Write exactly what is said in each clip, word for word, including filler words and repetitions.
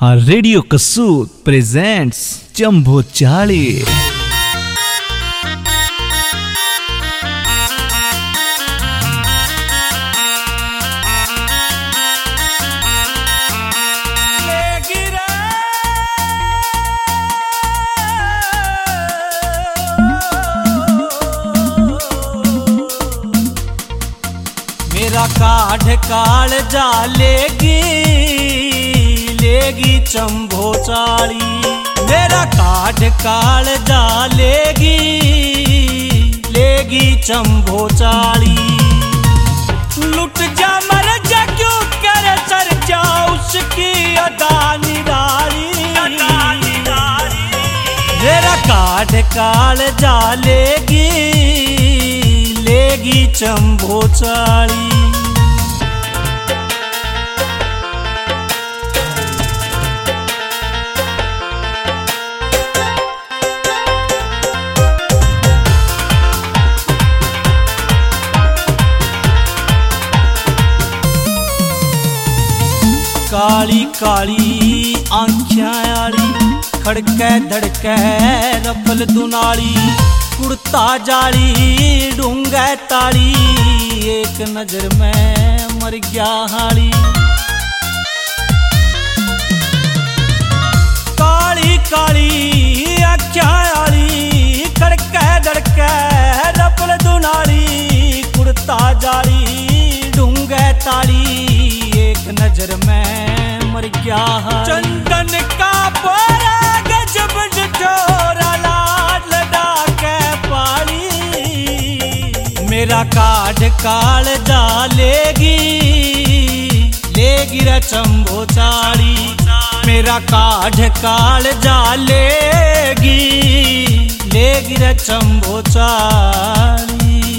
हाँ, रेडियो कसूर presents jumbo चाली। मेरा काढ़ काल जा लेगी लेगी चंबो चाली। मेरा काढ़ काल जा लेगी लेगी चंबो चाली। लुट जा मर जा क्यों कर चर जा उसकी अदा निराली। मेरा काढ़ काल जा लेगी लेगी चंबो चाली। काली काली आंखियां आली खड़के धड़के रफल दुनाली। कुर्ता जाली डूंगे ताली एक नजर में मर गया हाली। काली काली आंखियां आली खड़के धड़के रफल दुनाली। कुर्ता जाली डूंगे ताली एक नजर में मर गया। चंदन का बोरा गजब डोरा लाड लड़ा के पाली। मेरा काढ़ काल जा लेगी लेगी रे चंबो चाली। मेरा काढ़ काल जा लेगी लेगी रे चंबो चाली।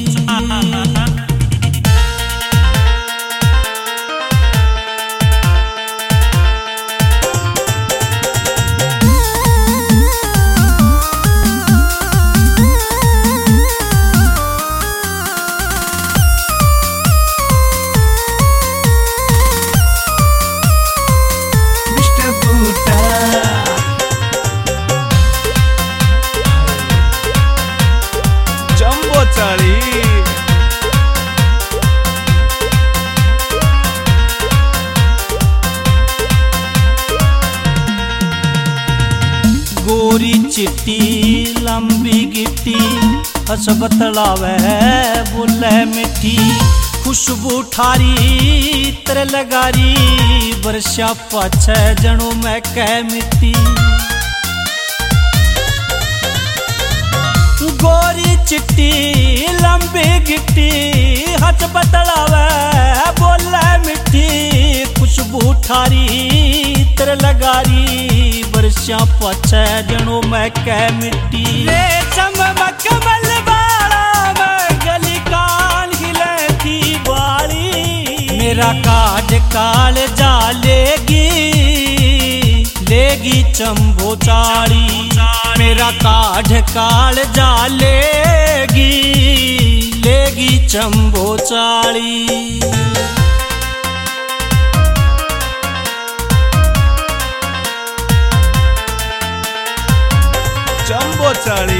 गोरी चिट्टी लंबी गिट्टी हस बतलावे बोले मिट्टी। खुशबू ठारी तर लगारी बरसा पाछे जणो मैं कह मिट्टी। गोरी चिट्टी लंबी गिट्टी हस बतलावे बोले मिट्टी। खुशबू ठारी तर लगारी बरसा पाछे जणो मैं कह मिट्टी। रेशम मखमल वाला मैं गली कान हिले थी बाली। मेरा काढ़ काल जा लेगी लेगी चंबो चाली। मेरा काढ़ काल जा लेगी लेगी चंबो चाली। जंबो चाली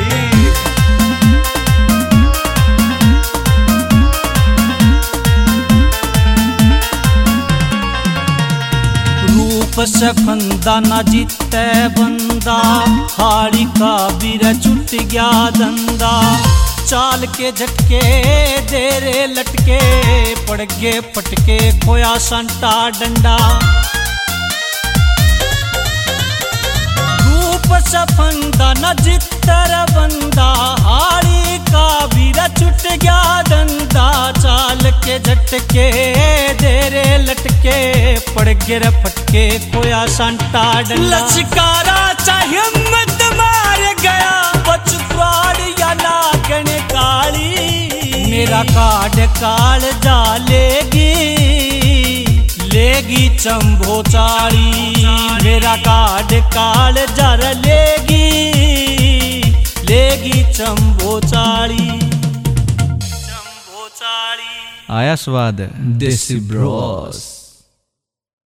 रूप से फंदा ना जीते बंदा। हाड़ी का बीरा छुट गया धंधा। चाल के झटके देरे लटके पड़ गए पटके खोया संटा डंडा। फंदा न जितर बंदा हाड़ी का बीरा छुट गया धंधा। चाल के झटके देरे लटके पड़ गिर फटके खोया संटा डंडा। लचकारा चाहे हिम्मत मार गया बचपड़ या नागन काली। मेरा काढ़ काल जा लेगी लेगी चंबो चाली। मेरा काढ़ काल जर लेगी लेगी चंबो चाली। चंबो चाली आया स्वाद देसी ब्रोस।